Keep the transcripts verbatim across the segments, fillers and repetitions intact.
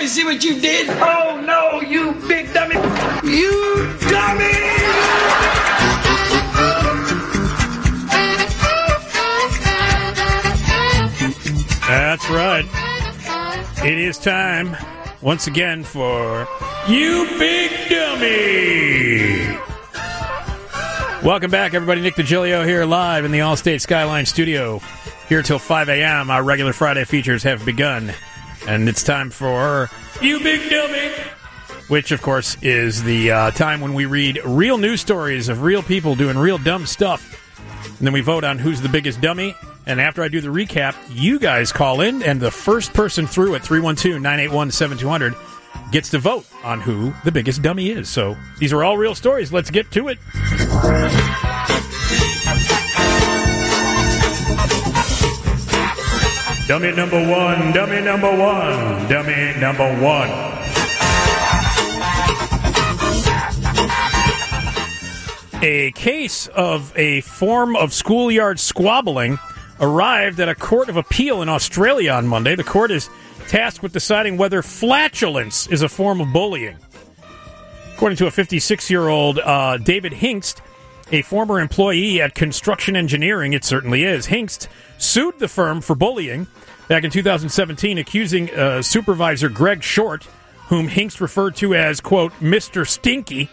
dummy, see what you did? Oh, no, you big dummy. You dummy! That's right. It is time, once again, for You Big Dummy! Welcome back, everybody. Nick DiGilio here live in the Allstate Skyline studio. Here till five a.m. Our regular Friday features have begun. And it's time for You Big Dummy, which, of course, is the uh, time when we read real news stories of real people doing real dumb stuff. And then we vote on who's the biggest dummy. And after I do the recap, you guys call in, and the first person through at three one two, nine eight one, seven two zero zero gets to vote on who the biggest dummy is. So these are all real stories. Let's get to it. Dummy number one, dummy number one, dummy number one. A case of a form of schoolyard squabbling arrived at a court of appeal in Australia on Monday. The court is tasked with deciding whether flatulence is a form of bullying. According to a fifty-six-year-old uh, David Hingst, a former employee at Construction Engineering, it certainly is. Hingst sued the firm for bullying back in two thousand seventeen, accusing uh, supervisor Greg Short, whom Hingst referred to as, quote, Mister Stinky,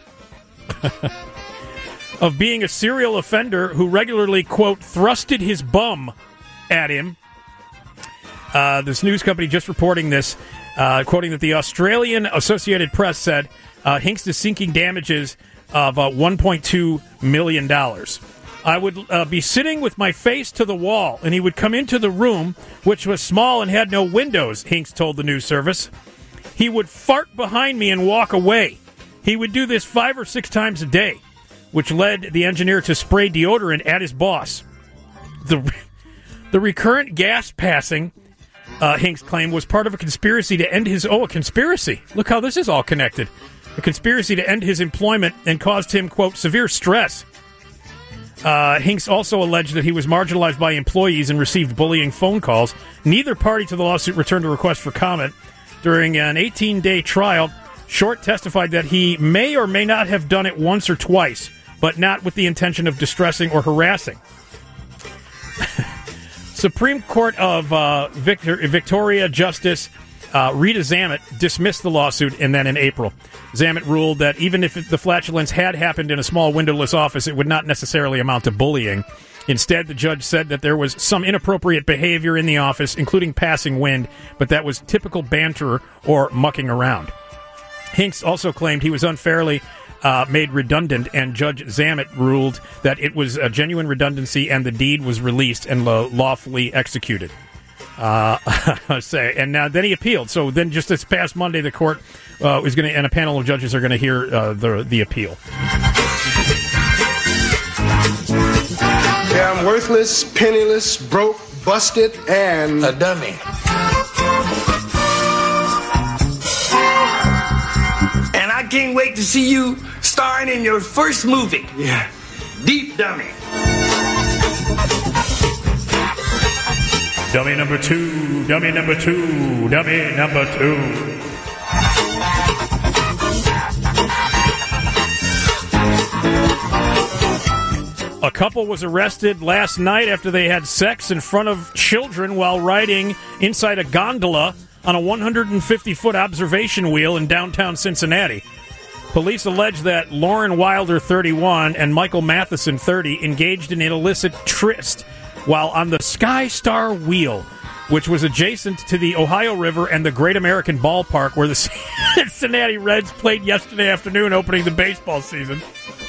of being a serial offender who regularly, quote, thrusted his bum at him. Uh, this news company just reporting this, uh, quoting that the Australian Associated Press said uh, Hingst is seeking damages of uh, one point two million dollars. I would uh, be sitting with my face to the wall, and he would come into the room, which was small and had no windows, Hingst told the news service. He would fart behind me and walk away. He would do this five or six times a day, which led the engineer to spray deodorant at his boss. The, the recurrent gas passing, uh, Hingst claimed, was part of a conspiracy to end his... Oh, a conspiracy. Look how this is all connected. A conspiracy to end his employment and caused him, quote, severe stress. Uh, Hingst also alleged that he was marginalized by employees and received bullying phone calls. Neither party to the lawsuit returned a request for comment. During an eighteen-day trial, Short testified that he may or may not have done it once or twice, but not with the intention of distressing or harassing. Supreme Court of uh, Victor, Victoria Justice uh, Rita Zammit dismissed the lawsuit, and then in April, Zammit ruled that even if the flatulence had happened in a small windowless office, it would not necessarily amount to bullying. Instead, the judge said that there was some inappropriate behavior in the office, including passing wind, but that was typical banter or mucking around. Hingst also claimed he was unfairly uh, made redundant, and Judge Zammit ruled that it was a genuine redundancy and the deed was released and lo- lawfully executed. Uh, say, and now then he appealed. So then, just this past Monday, the court uh, is going to, and a panel of judges are going to hear uh, the the appeal. Yeah, I'm worthless, penniless, broke, busted, and a dummy. And I can't wait to see you starring in your first movie. Yeah. Deep Dummy. Dummy number two, dummy number two, dummy number two. A couple was arrested last night after they had sex in front of children while riding inside a gondola on a one hundred fifty foot observation wheel in downtown Cincinnati. Police allege that Lauren Wilder, thirty-one, and Michael Matheson, thirty, engaged in an illicit tryst while on the Sky Star Wheel, which was adjacent to the Ohio River and the Great American Ballpark where the Cincinnati Reds played yesterday afternoon opening the baseball season.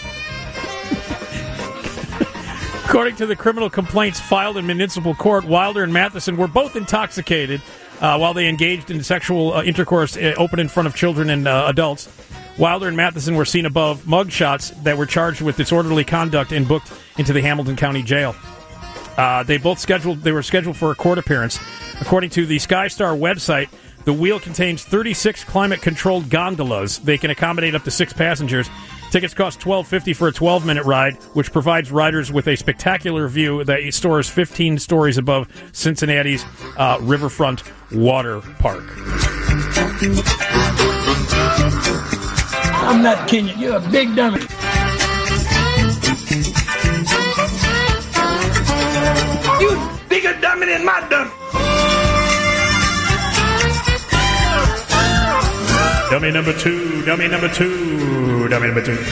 According to the criminal complaints filed in municipal court, Wilder and Matheson were both intoxicated uh, while they engaged in sexual uh, intercourse uh, open in front of children and uh, adults. Wilder and Matheson were seen above mugshots that were charged with disorderly conduct and booked into the Hamilton County Jail. Uh, they both scheduled. They were scheduled for a court appearance. According to the SkyStar website, the wheel contains thirty-six climate-controlled gondolas. They can accommodate up to six passengers. Tickets cost twelve fifty for a twelve minute ride, which provides riders with a spectacular view that soars fifteen stories above Cincinnati's uh, riverfront water park. I'm not kidding you. You're a big dummy. You bigger dummy than my dummy. Dummy number two, dummy number two, dummy number two.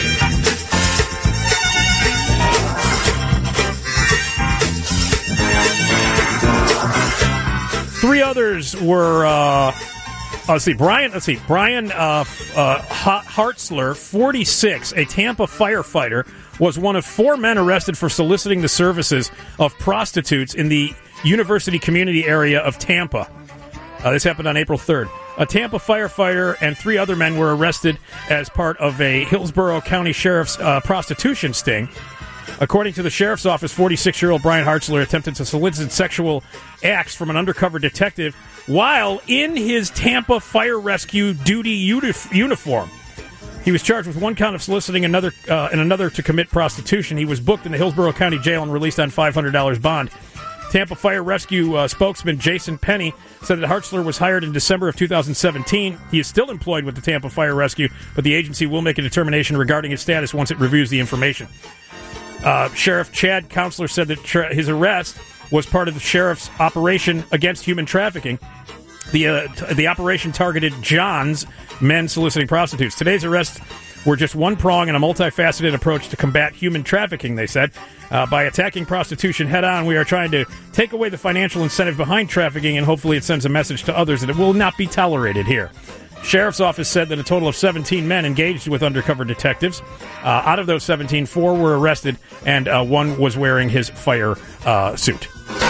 Three others were, uh, let's see, Brian, let's see, Brian uh, uh, Hartzler, forty-six, a Tampa firefighter, was one of four men arrested for soliciting the services of prostitutes in the University community area of Tampa. Uh, this happened on April third. A Tampa firefighter and three other men were arrested as part of a Hillsborough County Sheriff's uh, prostitution sting. According to the Sheriff's Office, forty-six-year-old Brian Hartzler attempted to solicit sexual acts from an undercover detective while in his Tampa Fire Rescue duty uni- uniform. He was charged with one count of soliciting another uh, and another to commit prostitution. He was booked in the Hillsborough County Jail and released on five hundred dollars bond. Tampa Fire Rescue uh, spokesman Jason Penny said that Hartzler was hired in December of two thousand seventeen. He is still employed with the Tampa Fire Rescue, but the agency will make a determination regarding his status once it reviews the information. Uh, Sheriff Chad Counselor said that tra- his arrest was part of the sheriff's operation against human trafficking. The uh, t- the operation targeted John's men soliciting prostitutes. Today's arrests were just one prong in a multifaceted approach to combat human trafficking, they said. Uh, by attacking prostitution head-on, we are trying to take away the financial incentive behind trafficking, and hopefully it sends a message to others that it will not be tolerated here. Sheriff's Office said that a total of seventeen men engaged with undercover detectives. Uh, out of those seventeen, four were arrested, and uh, one was wearing his fire uh, suit.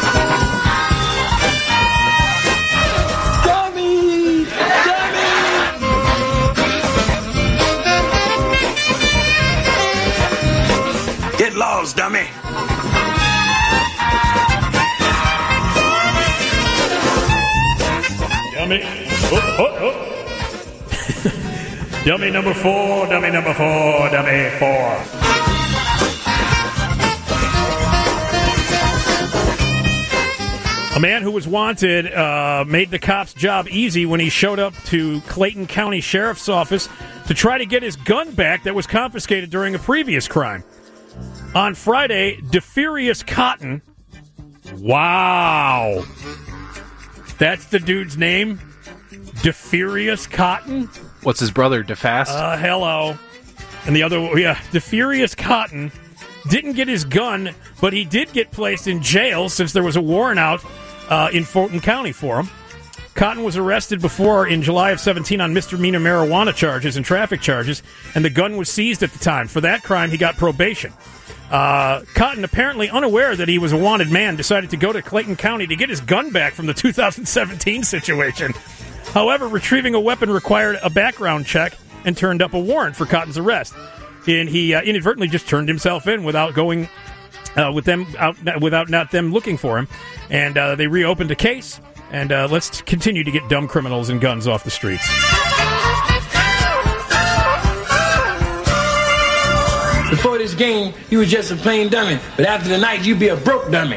Dummy! Dummy! Get lost, dummy! Dummy. Oh, oh, oh. Dummy number four, dummy number four, dummy four. A man who was wanted uh, made the cops' job easy when he showed up to Clayton County Sheriff's Office to try to get his gun back that was confiscated during a previous crime. On Friday, DeFurious Cotton. Wow. That's the dude's name? DeFurious Cotton? What's his brother, DeFast? Uh, hello. And the other, yeah, DeFurious Cotton didn't get his gun, but he did get placed in jail since there was a warrant out uh, in Fulton County for him. Cotton was arrested before in July of seventeen on misdemeanor marijuana charges and traffic charges, and the gun was seized at the time. For that crime, he got probation. Uh, Cotton, apparently unaware that he was a wanted man, decided to go to Clayton County to get his gun back from the two thousand seventeen situation. However, retrieving a weapon required a background check and turned up a warrant for Cotton's arrest. And he uh, inadvertently just turned himself in without going uh, with them out, without not them looking for him. And uh, they reopened a case. And uh, let's continue to get dumb criminals and guns off the streets. Before this game, you was just a plain dummy. But after the night, you be a broke dummy.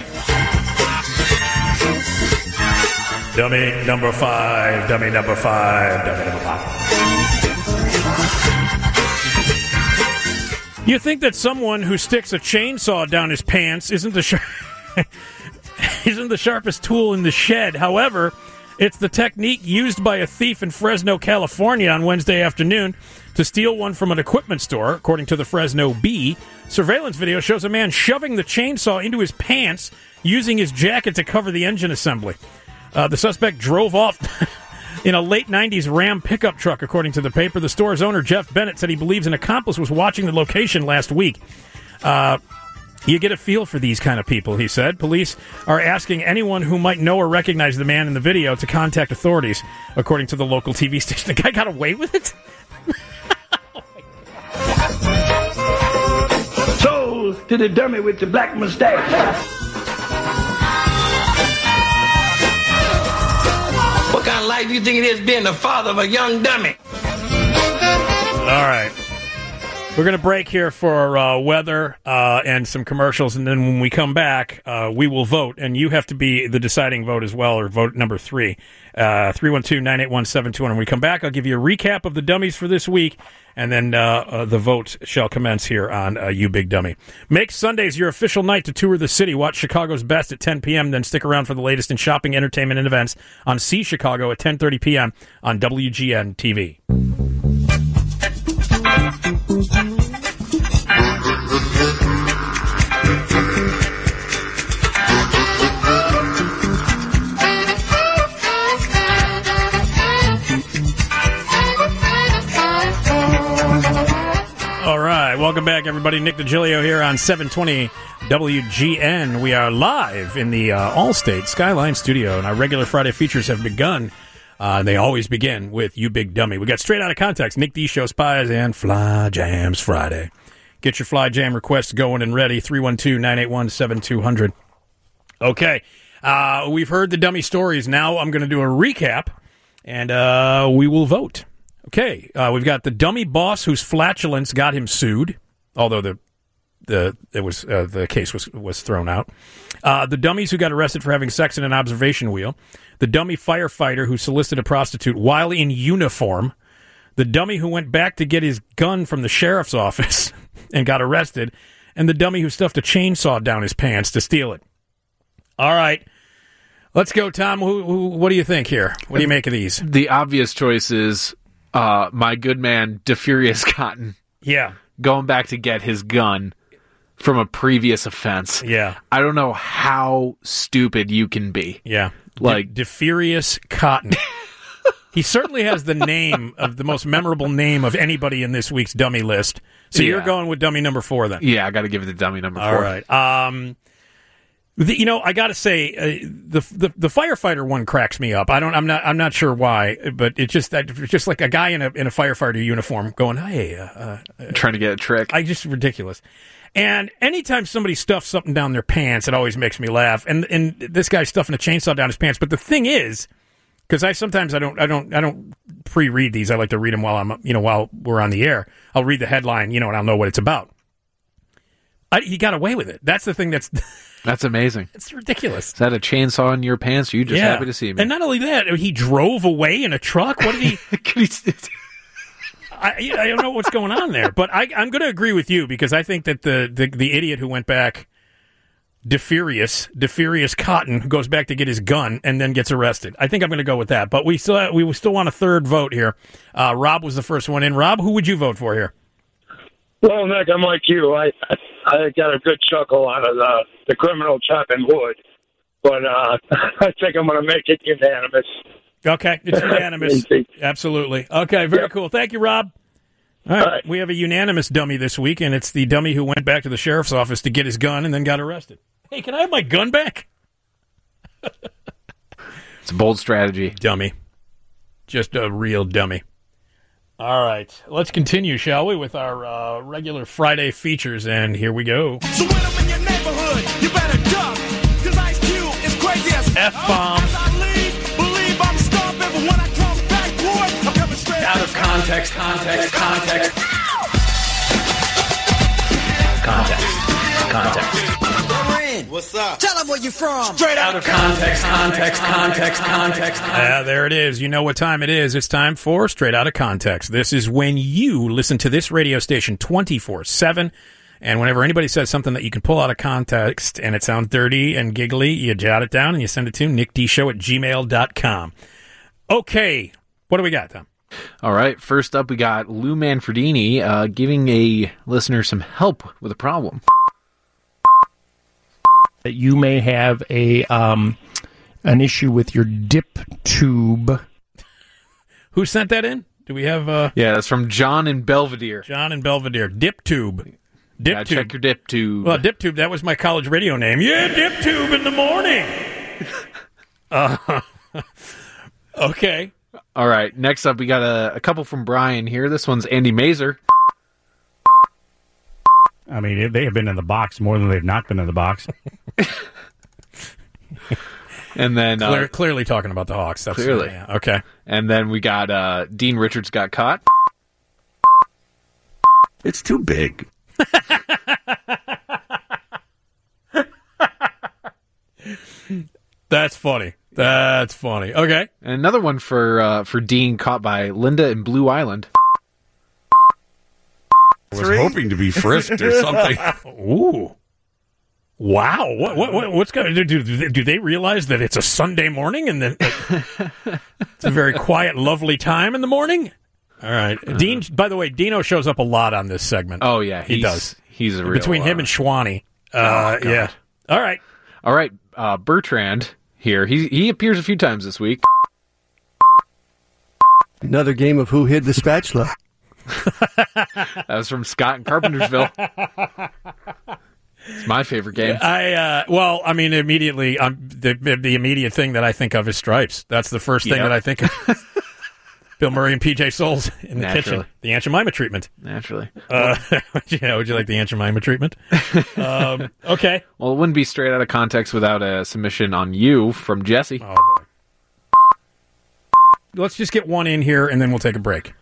Dummy number five, dummy number five, dummy number five. You think that someone who sticks a chainsaw down his pants isn't the sharp, isn't the sharpest tool in the shed. However, it's the technique used by a thief in Fresno, California on Wednesday afternoon to steal one from an equipment store, according to the Fresno Bee. Surveillance video shows a man shoving the chainsaw into his pants using his jacket to cover the engine assembly. Uh, the suspect drove off in a late nineties Ram pickup truck, according to the paper. The store's owner, Jeff Bennett, said he believes an accomplice was watching the location last week. Uh, you get a feel for these kind of people, he said. Police are asking anyone who might know or recognize the man in the video to contact authorities, according to the local T V station. The guy got away with it? So, to the dummy with the black mustache. What kind of life do you think it is being the father of a young dummy? All right. We're going to break here for uh, weather uh, and some commercials, and then when we come back, uh, we will vote, and you have to be the deciding vote as well, or vote number three, uh, three one two, nine eight one, seven two zero. When we come back, I'll give you a recap of the dummies for this week, and then uh, uh, the vote shall commence here on uh, You Big Dummy. Make Sundays your official night to tour the city. Watch Chicago's Best at ten p.m., then stick around for the latest in shopping, entertainment, and events on See Chicago at ten thirty p.m. on W G N T V. All right, welcome back, everybody. Nick DiGilio here on seven twenty W G N. We are live in the uh, Allstate Skyline Studio, and our regular Friday features have begun. Uh, and they always begin with You Big Dummy. We got Straight Out of Context, Nick D Show Spies, and Fly Jams Friday. Get your Fly Jam requests going and ready, three one two, nine eight one, seven two zero zero. Okay, uh, we've heard the dummy stories. Now I'm going to do a recap, and uh, we will vote. Okay, uh, we've got the dummy boss whose flatulence got him sued, although the the it was uh, the case was was thrown out. Uh, the dummies who got arrested for having sex in an observation wheel. The dummy firefighter who solicited a prostitute while in uniform. The dummy who went back to get his gun from the sheriff's office and got arrested. And the dummy who stuffed a chainsaw down his pants to steal it. All right. Let's go, Tom. Who, who, what do you think here? What do you make of these? The obvious choice is uh, my good man, DeFurious Cotton. Yeah. Going back to get his gun from a previous offense. Yeah. I don't know how stupid you can be. Yeah. Like De- DeFurious Cotton. He certainly has the name of the most memorable name of anybody in this week's dummy list. So yeah. You're going with dummy number four then. Yeah, I got to give it to dummy number four. All right. Um, the, you know, I got to say uh, the, the the firefighter one cracks me up. I don't. I'm not. I'm not sure why, but it's just that it's just like a guy in a in a firefighter uniform going, "Hey," uh, uh, trying to get a trick. I just ridiculous. And anytime somebody stuffs something down their pants, it always makes me laugh. And and this guy's stuffing a chainsaw down his pants. But the thing is, because I sometimes I don't I don't I don't pre-read these. I like to read them while I'm you know while we're on the air. I'll read the headline, you know, and I'll know what it's about. I, he got away with it. That's the thing. That's that's amazing. It's ridiculous. Is that a chainsaw in your pants? Are you just yeah. happy to see me? And not only that, he drove away in a truck. What did he? I, I don't know what's going on there, but I, I'm going to agree with you because I think that the, the, the idiot who went back, DeFurious, DeFurious Cotton, who goes back to get his gun and then gets arrested. I think I'm going to go with that. But we still we still want a third vote here. Uh, Rob was the first one in. Rob, who would you vote for here? Well, Nick, I'm like you. I I got a good chuckle out of the, the criminal chopping wood, but uh, I think I'm going to make it unanimous. Okay, it's unanimous. Absolutely. Okay, very yep. cool. Thank you, Rob. All right. All right, we have a unanimous dummy this week, and it's the dummy who went back to the sheriff's office to get his gun and then got arrested. Hey, can I have my gun back? It's a bold strategy. Dummy. Just a real dummy. All right, let's continue, shall we, with our uh, regular Friday features, and here we go. So when I'm in your neighborhood, you better duck, because Ice Cube is crazy as F-bomb. Out of context, context, context. Context, context. What's up? Tell them where you're from. Straight out of context, context, context, context. Ah, there it is. You know what time it is. It's time for Straight Out of Context. This is when you listen to this radio station twenty-four seven, and whenever anybody says something that you can pull out of context and it sounds dirty and giggly, you jot it down and you send it to nick d show at gmail dot com. Okay, what do we got, Tom? All right, first up we got Lou Manfredini uh, giving a listener some help with a problem. That you may have a um, an issue with your dip tube. Who sent that in? Do we have... Uh, yeah, that's from John in Belvedere. John in Belvedere. Dip tube. Dip yeah, tube. Check your dip tube. Well, dip tube, that was my college radio name. Yeah, dip tube in the morning. uh, okay. All right, next up we got a, a couple from Brian here. This one's Andy Mazer. I mean, they have been in the box more than they've not been in the box. And then... Uh, Clear, clearly talking about the Hawks. That's, clearly. Uh, yeah, okay. And then we got uh, Dean Richards got caught. It's too big. That's funny. That's funny. Okay. And another one for uh, for Dean, caught by Linda in Blue Island. I was hoping to be frisked or something. Ooh. Wow. What, what, what, what's going to do? Do, do they realize that it's a Sunday morning and then it's a very quiet, lovely time in the morning? All right. Uh, Dean, by the way, Dino shows up a lot on this segment. Oh, yeah. He does. He's a real... Between him uh, and Schwani. Uh, oh, yeah. All right. All right. Uh, Bertrand here. He, he appears a few times this week. Another game of Who Hid the Spatula. That was from Scott in Carpentersville. It's my favorite game. I uh, well, I mean, immediately, um, the the immediate thing that I think of is Stripes. That's the first thing Yep. that I think of. Bill Murray and P J Souls in the Naturally. kitchen. The Aunt Jemima treatment. Naturally. Uh, yeah, would you like the Aunt Jemima treatment? um, okay. Well, it wouldn't be straight out of context without a submission on you from Jesse. Oh boy. Let's just get one in here, and then we'll take a break.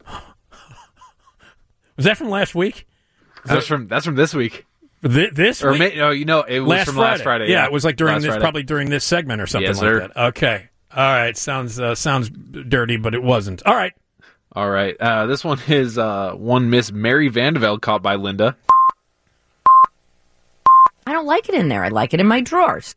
Was that from last week? That's from that's from this week. Th- this or week? May, no, you know, it was last from Friday. last Friday. Yeah, Yeah, it was like during Last this, Friday. probably during this segment or something Yes, like sir. that. Okay. All right. Sounds uh, sounds dirty, but it wasn't. All right. All right. Uh, this one is uh, one Miss Mary Vandeveld, caught by Linda. I don't like it in there. I like it in my drawers.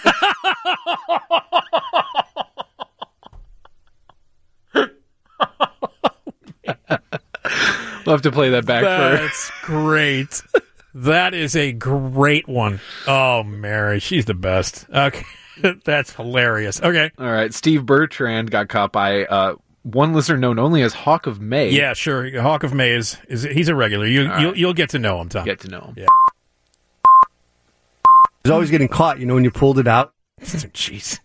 We'll have to play that back for That's great. That is a great one. Oh, Mary, she's the best. Okay, that's hilarious. Okay, All right. Steve Bertrand got caught by uh, one listener known only as Hawk of May. yeah, sure. Hawk of May is, is he's a regular. You All you'll, right. you'll get to know him, Tom. Get to know him. Yeah. He's always getting caught, you know, when you pulled it out. Jeez.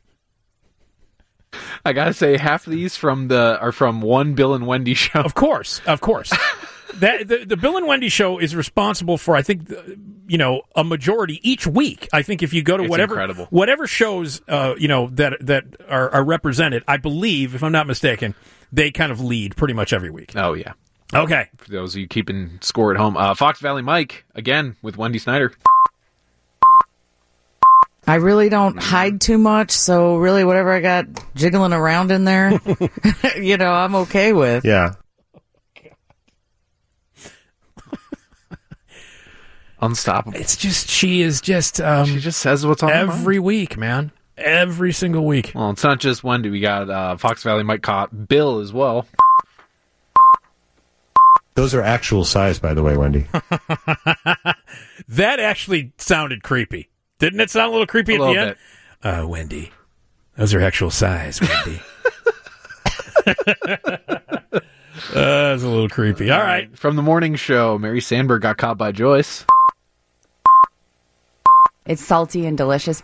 I gotta say, half of these from the are from one Bill and Wendy show. Of course, of course. that the, the Bill and Wendy show is responsible for, I think, the, you know, a majority each week. I think if you go to It's whatever incredible. whatever shows, uh, you know, that that are, are represented, I believe, if I'm not mistaken, they kind of lead pretty much every week. Oh yeah. Okay. For those of you keeping score at home, uh, Fox Valley Mike again with Wendy Snyder. I really don't hide too much, so really whatever I got jiggling around in there, you know, I'm okay with. Yeah. Unstoppable. It's just she is just um, She just says what's on her mind. every week, man. Every single week. Well, it's not just Wendy. We got uh, Fox Valley Mike caught Bill as well. Those are actual size, by the way, Wendy. That actually sounded creepy. Didn't it sound a little creepy A at the little end? Uh, Wendy. Those are actual size, Wendy. uh, that's a little creepy. All right. From the morning show, Mary Sandberg got caught by Joyce. It's salty and delicious.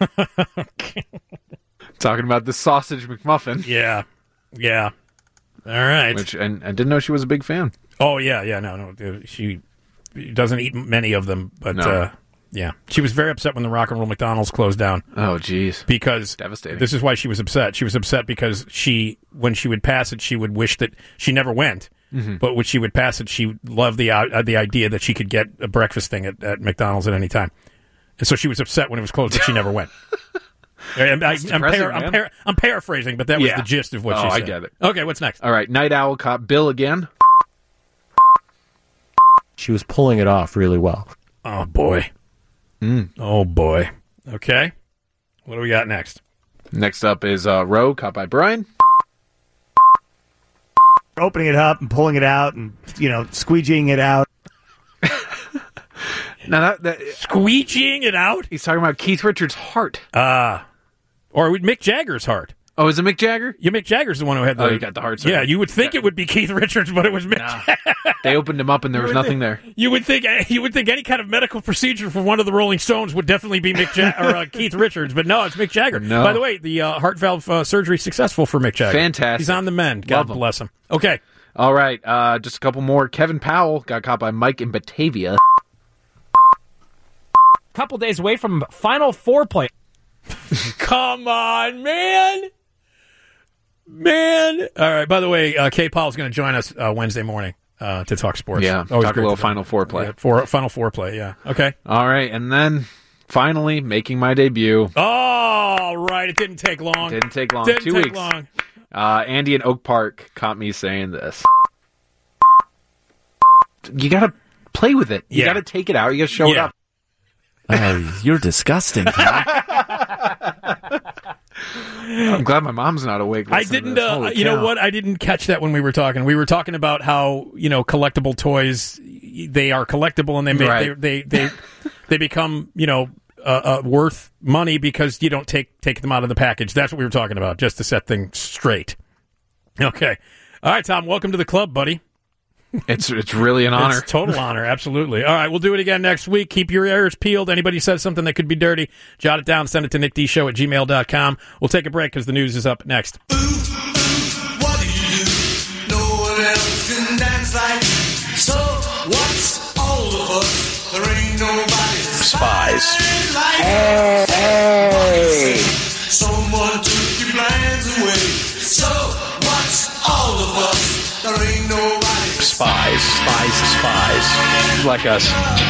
Talking about the sausage McMuffin. Yeah. Yeah. All right. Which and I didn't know she was a big fan. Oh, yeah, yeah. No, no. She doesn't eat many of them, but No. uh, yeah. She was very upset when the Rock and Roll McDonald's closed down. Oh, geez. Because Devastating. this is why she was upset. She was upset because she, when she would pass it, she would wish that she never went. Mm-hmm. But when she would pass it, she loved the uh, the idea that she could get a breakfast thing at, at McDonald's at any time. And so she was upset when it was closed that she never went. I, am That's I'm, depressing, par- I'm, man. par- I'm paraphrasing, but that was Yeah. the gist of what Oh, she I said. get it. Okay, what's next? All right, Night Owl caught Bill again. She was pulling it off really well. Oh, boy. Mm. Oh, boy. Okay. What do we got next? Next up is uh, Roe caught by Brian. Opening it up and pulling it out and, you know, squeegeeing it out. Now that, that Squeegeeing it out? He's talking about Keith Richards' heart. Ah. Uh, or Mick Jagger's heart. Oh, is it Mick Jagger? Yeah, Mick Jagger's the one who had the... Oh, you got the heart surgery. Yeah, you would think it would be Keith Richards, but it was Mick Jagger. They opened him up and there You was would nothing think- there. You would think you would think any kind of medical procedure for one of the Rolling Stones would definitely be Mick ja- or uh, Keith Richards, but no, it's Mick Jagger. No. By the way, the uh, heart valve uh, surgery successful for Mick Jagger. Fantastic. He's on the mend. God Love him. bless him. Okay. All right, uh, just a couple more. Kevin Powell got caught by Mike in Batavia. Couple days away from Final Four play. Come on, man. Man. All right. By the way, uh, Kay Powell's going to join us uh, Wednesday morning. uh, to talk sports. Yeah, Always talk a great little to Final Four play. Yeah, for, Final Four play, yeah. Okay. All right, and then finally making my debut. All right, it didn't take long. Didn't take long. Didn't Two take weeks. long. Uh, Andy in Oak Park caught me saying this. You got to play with it. You Yeah. got to take it out. You got to show it Yeah. up. Oh, you're disgusting. I'm glad my mom's not awake. I listening to didn't, this. uh, Holy you know cow. what? I didn't catch that when we were talking. We were talking about how, you know, collectible toys, they are collectible and they make, Right. they, they, they, they become, you know, uh, uh, worth money because you don't take, take them out of the package. That's what we were talking about, just to set things straight. Okay. All right, Tom, welcome to the club, buddy. It's it's really an honor. It's a total honor, absolutely. All right, we'll do it again next week. Keep your ears peeled. Anybody says something that could be dirty, jot it down, send it to nick d show at gmail dot com. We'll take a break because the news is up next. What do you do? No one else can dance like. So what's all of us? There ain't nobody Spies. like Hey, hey. someone took your plans away. So what's all of us? There ain't nobody Spies. Spies. Spies. Like us.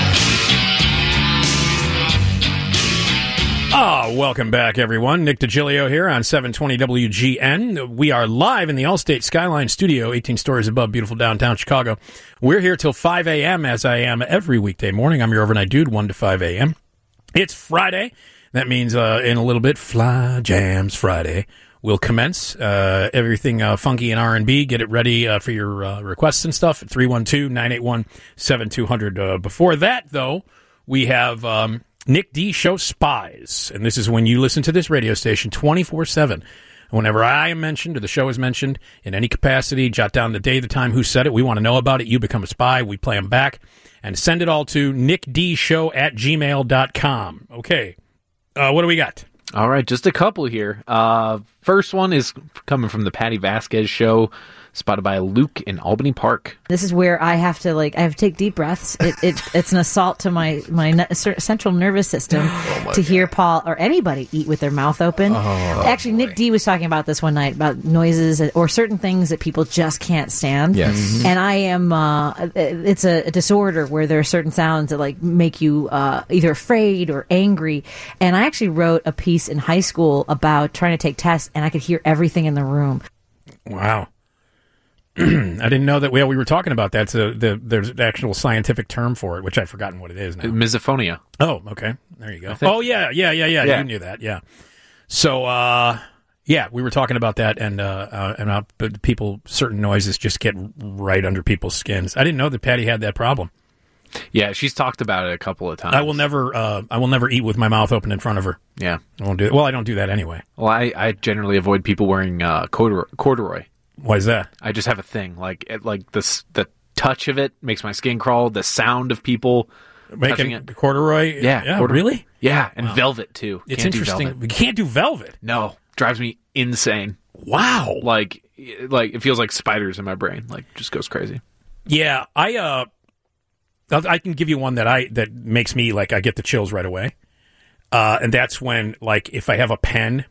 Ah, welcome back, everyone. Nick DiGilio here on seven twenty W G N. We are live in the Allstate Skyline Studio, eighteen stories above beautiful downtown Chicago. We're here till five a.m., as I am every weekday morning. I'm your overnight dude, one to five a.m. It's Friday. That means uh, in a little bit, Fly Jams Friday will commence. Uh, everything uh, funky and R and B. Get it ready uh, for your uh, requests and stuff at three one two, nine eight one, seven two zero zero. Uh, before that, though, we have um, Nick D Show Spies. And this is when you listen to this radio station twenty-four seven. Whenever I am mentioned or the show is mentioned in any capacity, jot down the day, the time, who said it. We want to know about it. You become a spy. We play them back. And send it all to nick d show at gmail dot com. Okay. Uh, what do we got? All right, just a couple here. Uh, first one is coming from the Patty Vasquez show, spotted by Luke in Albany Park. This is where I have to like I have to take deep breaths. It, it it's an assault to my my ne- central nervous system Oh to hear Paul or anybody eat with their mouth open. Oh, Actually, Nick D was talking about this one night about noises or certain things that people just can't stand. Yes. Mhm. And I am. Uh, it's a, a disorder where there are certain sounds that like make you uh, either afraid or angry. And I actually wrote a piece in high school about trying to take tests, and I could hear everything in the room. Wow. I didn't know that. Well, we were talking about that. So the, there's an actual scientific term for it, which I've forgotten what it is now. Misophonia. Oh, okay. There you go. I think- Oh, yeah, yeah, yeah, yeah, Yeah. You knew that, yeah. So, uh, yeah, we were talking about that, and uh, uh, and uh, but people, certain noises just get right under people's skins. I didn't know that Patty had that problem. Yeah, she's talked about it a couple of times. I will never, uh, I will never eat with my mouth open in front of her. Yeah. I won't do it. Well, I don't do that anyway. Well, I, I generally avoid people wearing uh, corduroy, corduroy. Why is that? I just have a thing. Like, it, like the, s- the touch of it makes my skin crawl. The sound of people touching Making it. corduroy? Yeah. Yeah, cordu- really? Yeah, and Wow. velvet, too. It's Can't do interesting. velvet. We can't do velvet. No. Drives me insane. Wow. Like, like it feels like spiders in my brain. Like, just goes crazy. Yeah, I uh, I'll- I can give you one that I that makes me like I get the chills right away, uh, and that's when like if I have a pen,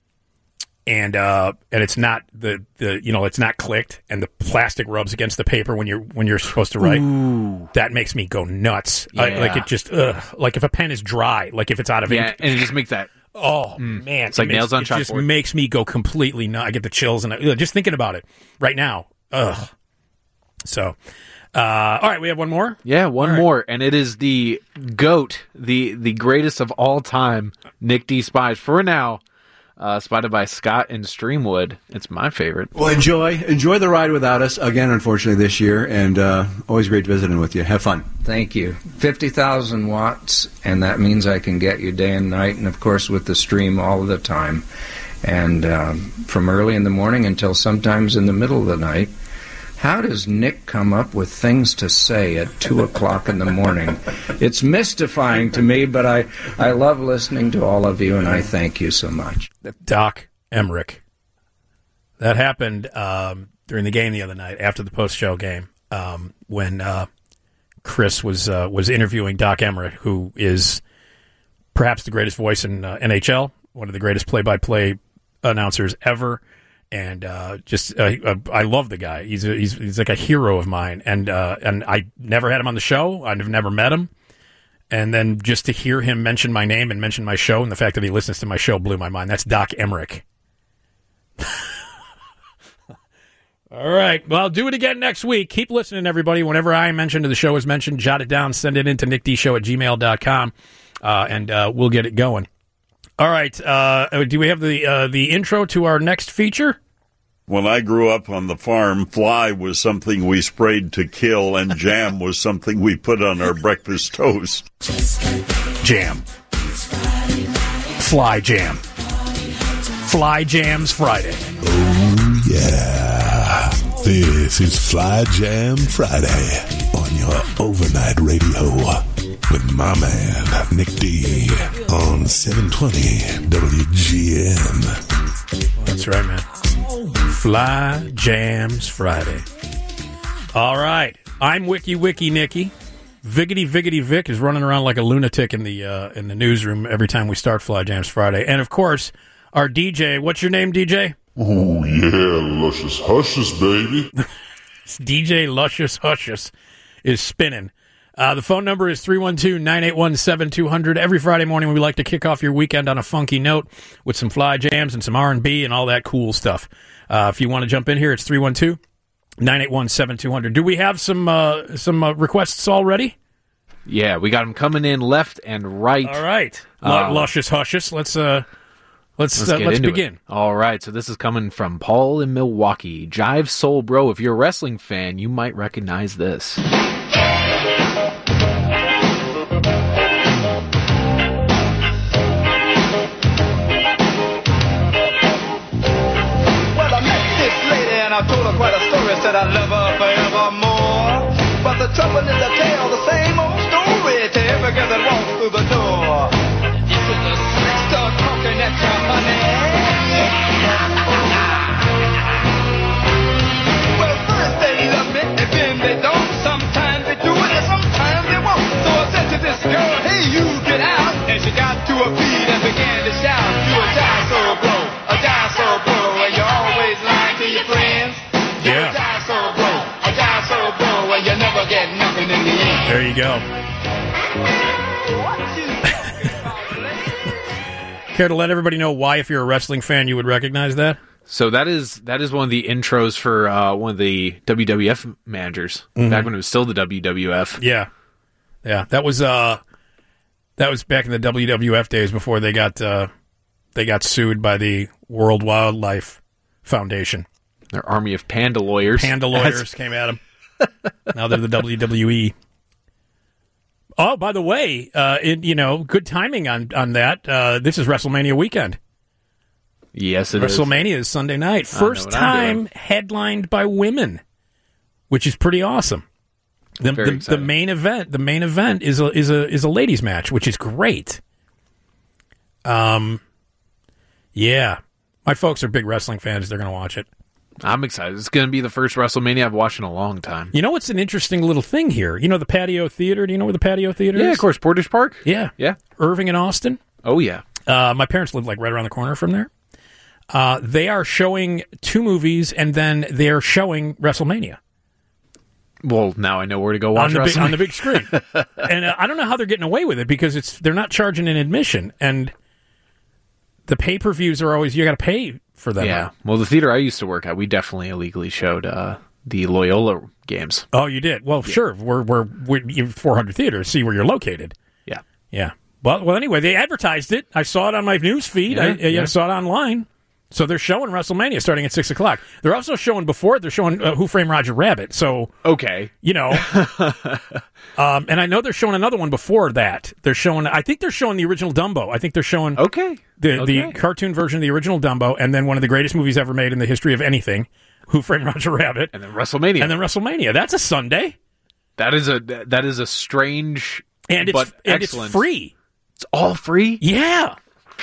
and uh, and it's not the, the you know it's not clicked, and the plastic rubs against the paper when you're when you're supposed to write. Ooh. That makes me go nuts. I, Yeah. like it just ugh, like if a pen is dry, like if it's out of Yeah, ink. and it just makes that. Oh man, It's like it makes- nails on It just chalkboard. makes me go completely nuts. I get the chills, and I, ugh, just thinking about it right now. Ugh. So, uh, all right, we have one more. Yeah, one more, and it is the GOAT, the the greatest of all time, Nick D. Spies. For now, uh, spotted by Scott in Streamwood. It's my favorite. Well, enjoy enjoy the ride without us again. Unfortunately, this year, and uh, always great visiting with you. Have fun. Thank you. fifty thousand watts, and that means I can get you day and night, and of course with the stream all the time. And um, from early in the morning until sometimes in the middle of the night. How does Nick come up with things to say at two o'clock in the morning? It's mystifying to me, but I, I love listening to all of you, and I thank you so much. Doc Emmerich. That happened um, during the game the other night, after the post-show game, um, when uh, Chris was uh, was interviewing Doc Emmerich, who is perhaps the greatest voice in uh, N H L, one of the greatest play-by-play announcers ever. and uh, just uh, uh, I love the guy. He's a, he's he's like a hero of mine, and uh, and I never had him on the show. I've never met him, and then just to hear him mention my name and mention my show, and the fact that he listens to my show blew my mind. That's Doc Emmerich. All right. Well, do it again next week. Keep listening, everybody. Whenever I mention to the show is mentioned, jot it down, send it in to nick d show at gmail dot com, uh, and uh, we'll get it going. All right. Uh, do we have the uh, the intro to our next feature? When I grew up on the farm, fly was something we sprayed to kill, and jam was something we put on our breakfast toast. Jam. Fly jam. Fly Jams Friday. Oh, yeah. This is Fly Jam Friday on your overnight radio with my man, Nick D, on seven twenty W G N. That's right, man. Fly Jams Friday. All right. I'm Wiki Wiki Nicky. Viggity Viggity Vic is running around like a lunatic in the uh, in the newsroom every time we start Fly Jams Friday. And, of course, our D J. What's your name, D J? Oh, yeah, Luscious Hushes, baby. D J Luscious Hushes is spinning. Uh, the phone number is three one two, nine eight one, seven two zero zero. Every Friday morning, we like to kick off your weekend on a funky note with some fly jams and some R and B and all that cool stuff. Uh, if you want to jump in here, it's three one two, nine eight one, seven two zero zero. Do we have some uh, some uh, requests already? Yeah, we got them coming in left and right. All right. Uh, L- Luscious Hushes. Let's... Uh, Let's let's, uh, get let's into begin. It. All right, so this is coming from Paul in Milwaukee. Jive Soul Bro, if you're a wrestling fan, you might recognize this. Well, I met this lady and I told her quite a story. Said I love her forevermore. But the trouble is I tell the same old story to every girl that walks through the door. Start talking at you, honey. Well, first they love me, and then they don't. Sometimes they do it, and sometimes they won't. So I said to this girl, hey, you get out. And she got to her feet and began to shout. You a jive soul bro, a jive soul bro, and you're always lying to your friends. You're Yeah. a jive soul bro, a jive soul bro, and you never get nothing in the end. There you go. Care to let everybody know why, if you're a wrestling fan, you would recognize that? So that is that is one of the intros for uh, one of the W W F managers Mhm. back when it was still the W W F. Yeah, yeah. That was uh, that was back in the W W F days before they got uh, they got sued by the World Wildlife Foundation. Their army of panda lawyers. Panda lawyers came at them. Now they're the W W E. Oh, by the way, uh, it, you know, good timing on on that. Uh, this is WrestleMania weekend. Yes, it is. WrestleMania is Sunday night. I know First what I'm time doing. headlined by women, which is pretty awesome. The, Very the, the exciting. main event, the main event is a is a is a ladies match, which is great. Um, yeah, my folks are big wrestling fans. They're going to watch it. I'm excited. It's going to be the first WrestleMania I've watched in a long time. You know what's an interesting little thing here? You know the Patio Theater? Do you know where the Patio Theater is? Yeah, of course. Portage Park? Yeah. Yeah. Irving and Austin? Oh, yeah. Uh, my parents live like right around the corner from there. Uh, they are showing two movies, and then they're showing WrestleMania. Well, now I know where to go watch on the, big, WrestleMania. on the big screen. And uh, I don't know how they're getting away with it because it's they're not charging an admission. And the pay-per-views are always, you got to pay for them. Yeah. Well, the theater I used to work at, we definitely illegally showed uh, the Loyola games. Oh, you did? Well, Yeah. sure. We're, we're, we're four hundred theaters. See where you're located. Yeah. Yeah. Well, well. Anyway, they advertised it. I saw it on my news feed. Yeah, I, I yeah. saw it online. So they're showing WrestleMania starting at six o'clock. They're also showing before it, they're showing uh, Who Framed Roger Rabbit. So okay, you know, um, and I know they're showing another one before that. They're showing. I think they're showing the original Dumbo. I think they're showing okay the okay. the cartoon version of the original Dumbo, and then one of the greatest movies ever made in the history of anything, Who Framed Roger Rabbit, and then WrestleMania, and then WrestleMania. That's a Sunday. That is a that is a strange and it's but and it's excellent. free. It's all free. Yeah.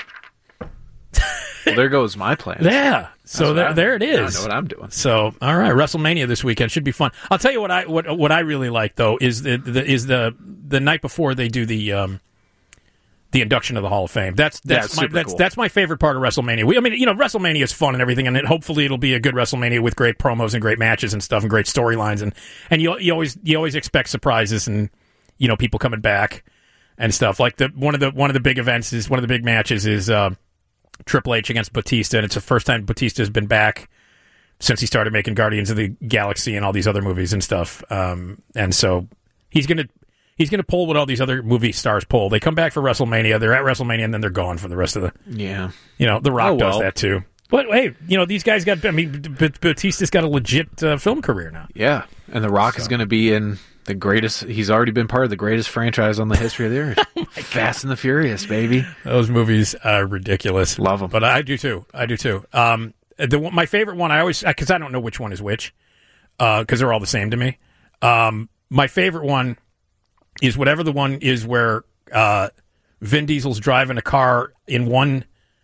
Well, there goes my plan. Yeah. So there, there it is. I know what I'm doing. So all right, WrestleMania this weekend should be fun. I'll tell you what I what what I really like though is the, the is the the night before they do the um the induction of the Hall of Fame. That's Yeah, that's it's my super that's cool. that's my favorite part of WrestleMania. We, I mean, you know, WrestleMania is fun and everything, and it, hopefully it'll be a good WrestleMania with great promos and great matches and stuff and great storylines, and and you you always you always expect surprises and you know people coming back and stuff. Like the one of the one of the big events is one of the big matches is uh, Triple H against Batista, and it's the first time Batista's been back since he started making Guardians of the Galaxy and all these other movies and stuff. Um, and so he's gonna. He's going to pull what all these other movie stars pull. They come back for WrestleMania, they're at WrestleMania, and then they're gone for the rest of the... Yeah. You know, The Rock Oh, well. does that, too. But, hey, you know, these guys got... I mean, B- Batista's got a legit uh, film career now. Yeah, and The Rock is going to be in the greatest... He's already been part of the greatest franchise on the history of the earth. Oh Fast and the Furious, baby. Those movies are ridiculous. Love them. But I do, too. I do, too. Um, the one- My favorite one, I always... Because I don't know which one is which, because they're all the same to me. Um, my favorite one... is whatever the one is where uh, Vin Diesel's driving a car in one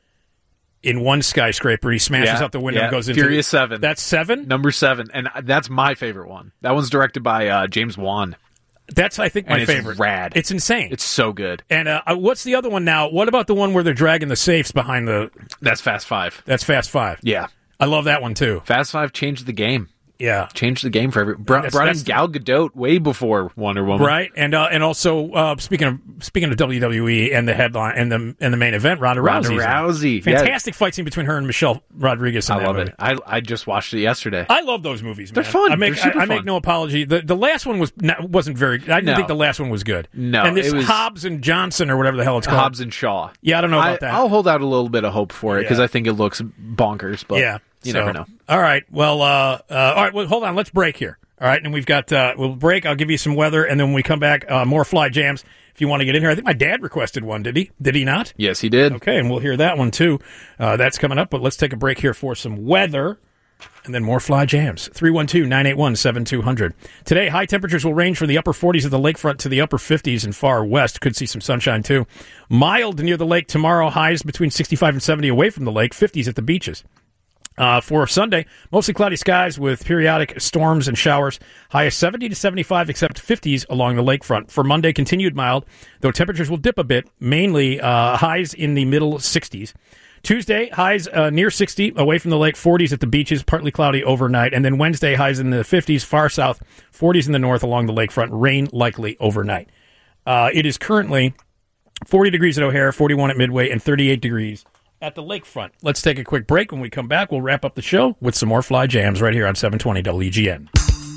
in one skyscraper. He smashes Yeah, out the window yeah. and goes into Furious Seven. That's seven? Number seven, and that's my favorite one. That one's directed by uh, James Wan. That's, I think, my And it's favorite. rad. It's insane. It's so good. And uh, uh, what's the other one now? What about the one where they're dragging the safes behind the... That's Fast Five. That's Fast Five. Yeah. I love that one, too. Fast Five changed the game. Yeah. Changed the game for every... Br- That's- brought in that's- Gal Gadot way before Wonder Woman. Right, and uh, and also uh, speaking of speaking of W W E and the headline and the and the main event, Ronda Ronda Rousey's in it. Rousey, yeah. Fantastic fight scene between her and Michelle Rodriguez. In I that love movie. it. I I just watched it yesterday. I love those movies. Man. They're fun. I make They're super I, I make fun. no apology. The the last one was not, wasn't very. I didn't No. think the last one was good. No, and this it was- Hobbs and Johnson or whatever the hell it's called. Hobbs and Shaw. Yeah, I don't know about I, that. I'll hold out a little bit of hope for it because Yeah. I think it looks bonkers. But yeah, you so, never know. All right. Well, uh, uh, all right. Well, hold on. Let's break here. All right, and we've got uh, we'll break. I'll give you some weather, and then when we come back, uh, more Fly Jams. If you want to get in here, I think my dad requested one. Did he? Did he not? Yes, he did. Okay, and we'll hear that one too. Uh, that's coming up. But let's take a break here for some weather, and then more Fly Jams. three one two, nine eight one, seven two zero zero. Today, high temperatures will range from the upper forties of the lakefront to the upper fifties in far west. Could see some sunshine too. Mild near the lake tomorrow. Highs between sixty-five and seventy away from the lake. fifties at the beaches. Uh, for Sunday, mostly cloudy skies with periodic storms and showers. High of seventy to seventy-five, except fifties along the lakefront. For Monday, continued mild, though temperatures will dip a bit, mainly uh, highs in the middle sixties. Tuesday, highs uh, near sixty, away from the lake, forties at the beaches, partly cloudy overnight. And then Wednesday, highs in the fifties, far south, forties in the north along the lakefront, rain likely overnight. Uh, it is currently forty degrees at O'Hare, forty-one at Midway, and thirty-eight degrees at the lakefront. Let's take a quick break. When we come back, we'll wrap up the show with some more Fly Jams right here on seven twenty W G N.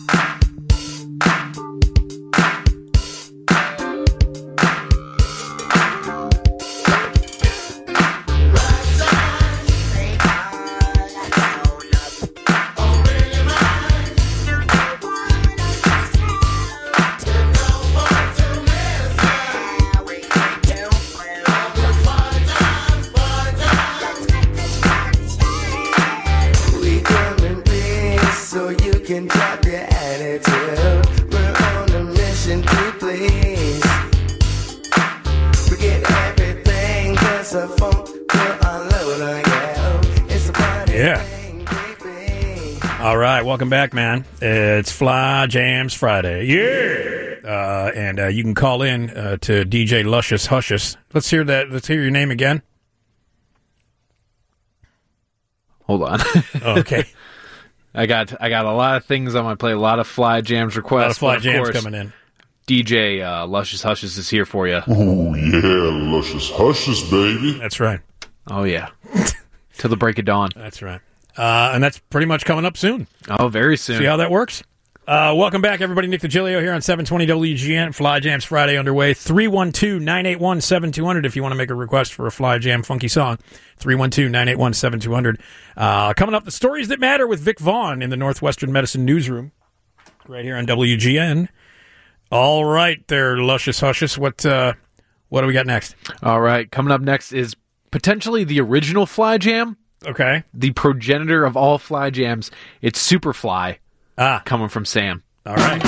We come in peace so you can drop your attitude. We're on a mission to please. Forget everything, cause a phone will unload on you. It's a party. Yeah. All right, welcome back, man. It's Fly Jams Friday. Yeah. Uh, and uh, you can call in uh, to D J Luscious Hushes. Let's hear that. Let's hear your name again. Hold on. Okay. I got I got a lot of things on my plate. A lot of Fly Jams requests. A lot of Fly but of Jams course, coming in. D J uh, Luscious Hushes is here for you. Oh, yeah, luscious hushes, baby. That's right. Oh, yeah. Till the break of dawn. That's right. Uh, and that's pretty much coming up soon. Oh, very soon. See how that works? Uh, welcome back, everybody. Nick DiGilio here on seven twenty W G N. Fly Jams Friday underway. three one two, nine eight one, seven two zero zero if you want to make a request for a Fly Jam funky song. three one two, nine eight one, seven two zero zero. Uh, coming up, the stories that matter with Vic Vaughn in the Northwestern Medicine Newsroom. Right here on W G N. All right there, Luscious Hushes. What, uh, what do we got next? All right. Coming up next is potentially the original Fly Jam. Okay. The progenitor of all Fly Jams. It's Superfly. Ah. Coming from Sam. All right.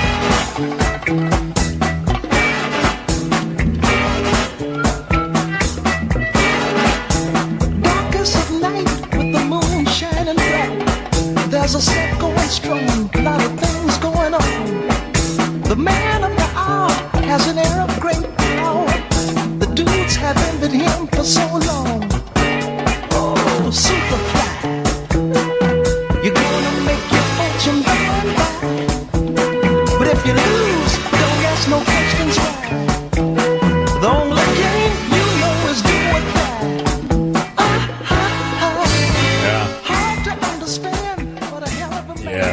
Darkest of night with the moon shining bright. There's a set going strong, a lot of things going on. The man of the hour has an air of great power. The dude's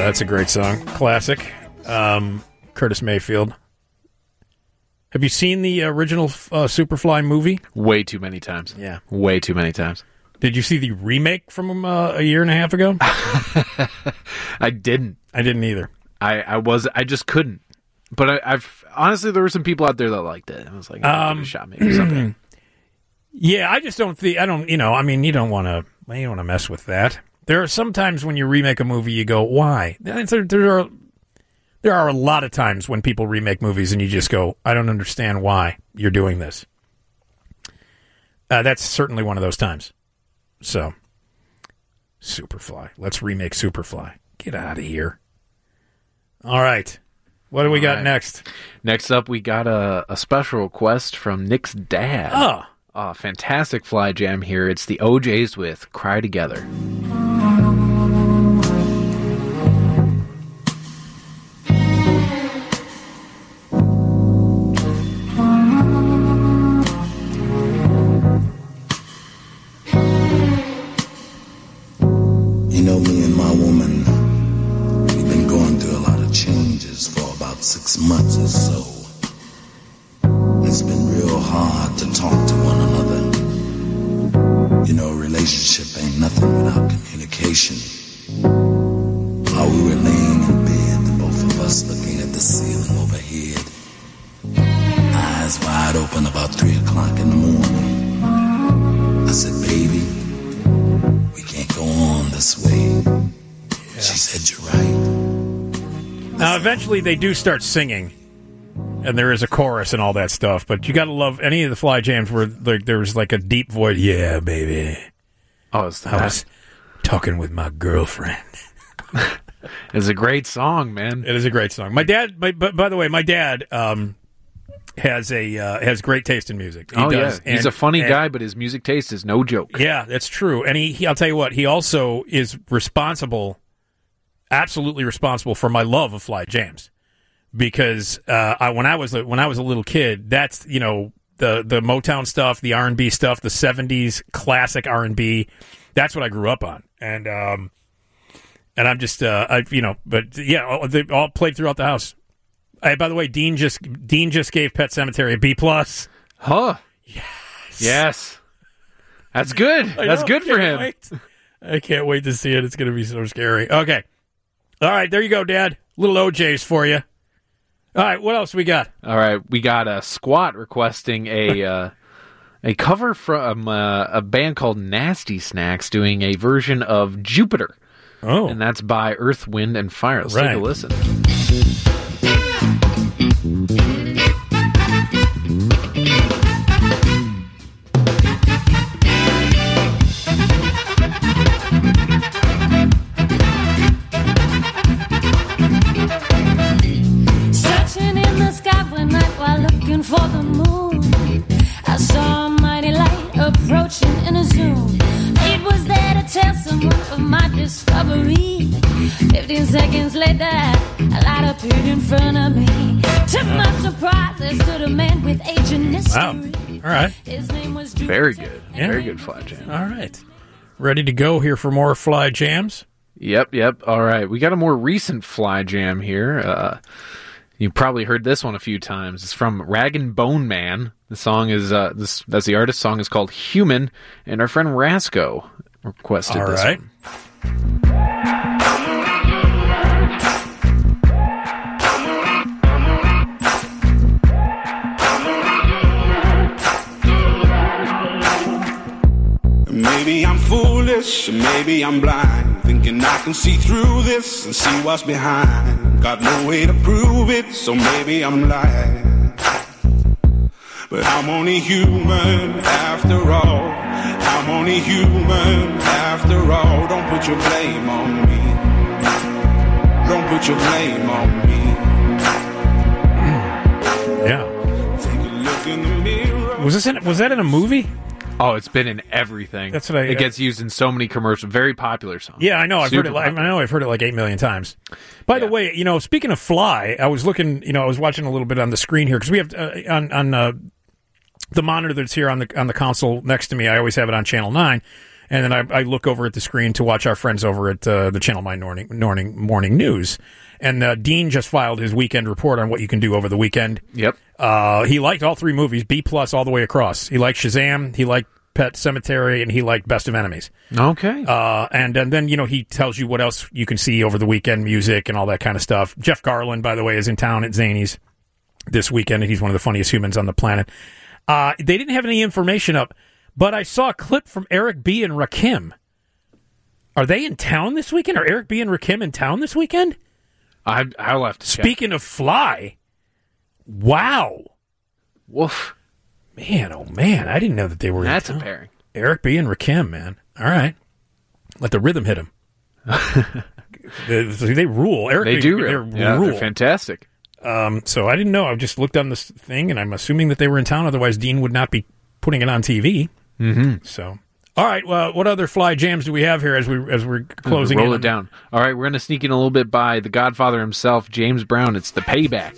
that's a great song. Classic. Um, Curtis Mayfield. Have you seen the original uh, Superfly movie? Way too many times. Yeah. Way too many times. Did you see the remake from uh, a year and a half ago? I didn't. I didn't either. I, I was. I just couldn't. But I, I've honestly, there were some people out there that liked it. I was like, I'll Um, give it a shot maybe someday. Yeah, I just don't think I don't. You know, I mean, you don't want to. You don't want to mess with that. There are some times when you remake a movie, you go, "Why?" There, there are there are a lot of times when people remake movies, and you just go, "I don't understand why you're doing this." Uh, that's certainly one of those times. So, Superfly. Let's remake Superfly. Get out of here. All right. What do we All got right. next? Next up, we got a, a special request from Nick's dad. Oh. Uh, fantastic fly jam here. It's the O Js with Cry Together. You know, me and my woman, we've been going through a lot of changes for about six months or so. It's been real hard to talk to one another. You know, a relationship ain't nothing without communication. While we were laying in bed, the both of us looking at the ceiling overhead, eyes wide open about three o'clock in the morning. I said, baby, we can't go on this way. She said, you're right. Now, eventually, they do start singing, and there is a chorus and all that stuff. But you got to love any of the fly jams where like, there was like a deep voice. Yeah, baby. Oh, it's I was talking with my girlfriend. It's a great song, man. It is a great song. My dad, by, by, by the way, my dad um, has a uh, has great taste in music. He oh does. yeah, he's And- a funny and- guy, but his music taste is no joke. Yeah, that's true. And he, he, I'll tell you what, he also is responsible, absolutely responsible for my love of fly jams, because uh, I, when I was a, when I was a little kid, that's you know the the Motown stuff, the R and B stuff, the seventies classic R and B. That's what I grew up on, and um, and I'm just uh, I you know, but yeah, all- they all played throughout the house. Hey, by the way, Dean just Dean just gave Pet Sematary a B plus. Huh? Yes. Yes. That's good. I That's know, good for can't him. wait. I can't wait to see it. It's going to be so scary. Okay. All right, there you go, Dad. Little O Js for you. All right, what else we got? All right, we got a Squat requesting a uh, a cover from uh, a band called Nasty Snacks doing a version of Jupiter. Oh. And that's by Earth, Wind, and Fire. Let's take Right. a listen. Searching in the sky one night while looking for the moon, I saw a mighty light approaching in a zoom. It was there to tell someone of my discovery. Fifteen seconds later, a light appeared in front of me. To my surprise, there stood a man with agent mystery. Wow. All right. His name was Jupiter. Very good. Yeah. Very good fly jam. All right. Ready to go here for more fly jams? Yep, yep. All right. We got a more recent fly jam here. Uh, you probably heard this one a few times. It's from Rag and Bone Man. The song is, uh, this, that's the artist. Song is called Human, and our friend Rasco requested All this right. one. Maybe I'm foolish, maybe I'm blind, thinking I can see through this and see what's behind. Got no way to prove it, so maybe I'm lying. But I'm only human after all. I'm only human after all. Don't put your blame on me. Don't put your blame on me. Yeah. Take a look in the mirror. Was this in, was that in a movie? Oh, it's been in everything. That's what I- It gets used in so many commercials. Very popular song. Yeah, I know. I've heard Super it. Like, I popular. know. I've heard it like eight million times. By the way, you know, speaking of Fly, I was looking. You know, I was watching a little bit on the screen here because we have uh, on on uh, the monitor that's here on the on the console next to me. I always have it on channel nine. and then I, I look over at the screen to watch our friends over at uh, the Channel nine morning, morning, morning News. And uh, Dean just filed his weekend report on what you can do over the weekend. Yep. Uh, he liked all three movies, B plus all the way across. He liked Shazam, he liked Pet Sematary, and he liked Best of Enemies. Okay. Uh, and, and then, you know, he tells you what else you can see over the weekend, music and all that kind of stuff. Jeff Garland, by the way, is in town at Zany's this weekend, and he's one of the funniest humans on the planet. Uh, they didn't have any information up, but I saw a clip from Eric B. and Rakim. Are they in town this weekend? Are Eric B. and Rakim in town this weekend? I, I'll have to check. Speaking of Fly, wow. Woof. Man, oh man, I didn't know that they were That's in a town. pairing. Eric B. and Rakim, man. All right. Let the rhythm hit him. they, they rule. Eric They B, do. They're Rule. Yeah, rule. they're fantastic. Um, so I didn't know. I just looked on this thing, and I'm assuming that they were in town. Otherwise, Dean would not be putting it on T V. Mm-hmm. So, all right. Well, what other Fly jams do we have here as we as we're closing? Roll in it down. All right, we're going to sneak in a little bit by the Godfather himself, James Brown. It's The Payback.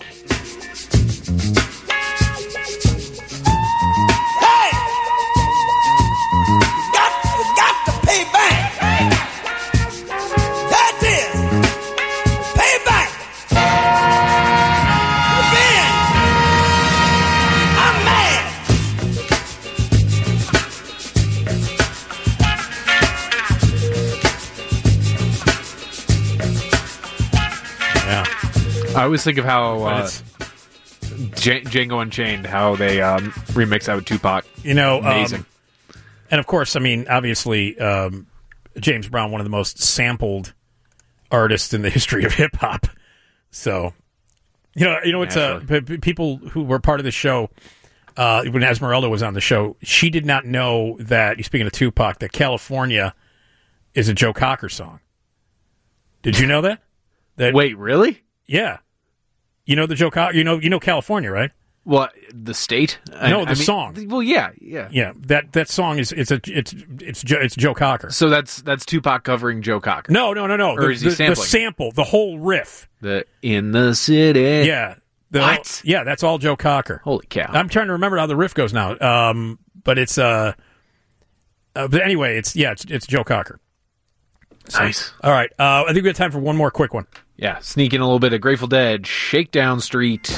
I always think of how uh, J- Django Unchained, how they um, remix that with Tupac. You know, amazing. Um, and of course, I mean, obviously, um, James Brown, one of the most sampled artists in the history of hip hop. So, you know, you know, it's uh, p- p- people who were part of the show uh, when Esmeralda was on the show. She did not know that. Speaking of Tupac, that California is a Joe Cocker song. Did you know that? That Wait, really? Yeah. You know the Joe Cocker, you know you know California, right? Well, the state? No, I, the I mean, song. Well, yeah, yeah, yeah. That that song is it's a it's it's Joe, it's Joe Cocker. So that's that's Tupac covering Joe Cocker. No, no, no, no. Or the, is he the, sampling? the sample, the whole riff. The in the city. Yeah. The, What? Yeah, that's all Joe Cocker. Holy cow! I'm trying to remember how the riff goes now. Um, but it's uh, uh but anyway, it's yeah, it's it's Joe Cocker. So, Nice. All right. Uh, I think we have time for one more quick one. Yeah, sneak in a little bit of Grateful Dead, Shakedown Street.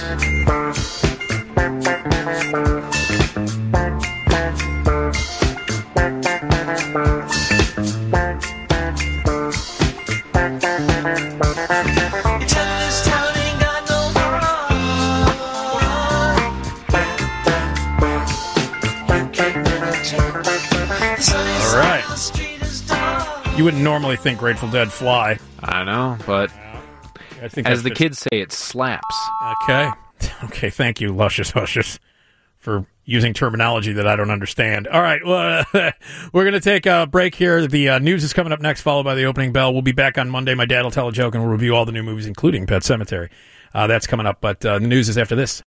All right. You wouldn't normally think Grateful Dead fly. I know, but I think as that's the just- kids say, it slaps. Okay. Okay, thank you, Luscious Hushes, for using terminology that I don't understand. All right, well, uh, we're going to take a break here. The uh, news is coming up next, followed by the opening bell. We'll be back on Monday. My dad will tell a joke, and we'll review all the new movies, including Pet Sematary. Uh, that's coming up, but uh, the news is after this.